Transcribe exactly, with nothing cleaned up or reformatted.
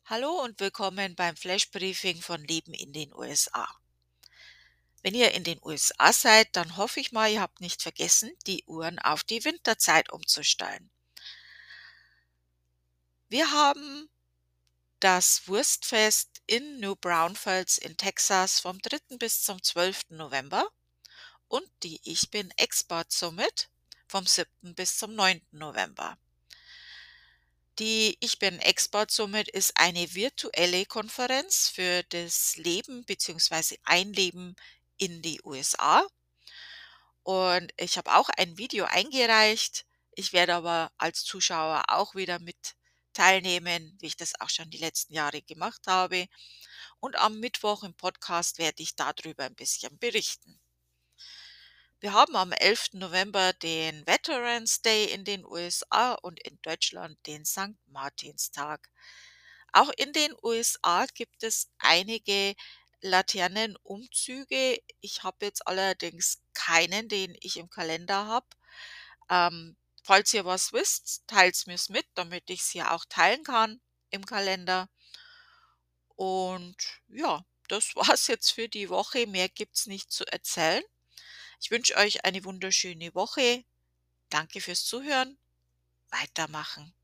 Hallo und willkommen beim Flash Briefing von Leben in den U S A. Wenn ihr in den U S A seid, dann hoffe ich mal, ihr habt nicht vergessen, die Uhren auf die Winterzeit umzustellen. Wir haben das Wurstfest in New Braunfels in Texas vom dritten bis zum zwölften November und die Ich bin Expert Summit vom siebten bis zum neunten November. Die Ich bin Expert Summit ist eine virtuelle Konferenz für das Leben bzw. Einleben in die U S A. Und ich habe auch ein Video eingereicht. Ich werde aber als Zuschauer auch wieder mit teilnehmen, wie ich das auch schon die letzten Jahre gemacht habe. Und am Mittwoch im Podcast werde ich darüber ein bisschen berichten. Wir haben am elften November den Veterans Day in den U S A und in Deutschland den Sankt Martinstag. Auch in den U S A gibt es einige Laternenumzüge. Ich habe jetzt allerdings keinen, den ich im Kalender habe. Ähm, falls ihr was wisst, teilt mir's mit, damit ich es hier auch teilen kann im Kalender. Und ja, das war's jetzt für die Woche. Mehr gibt's nicht zu erzählen. Ich wünsche euch eine wunderschöne Woche. Danke fürs Zuhören. Weitermachen.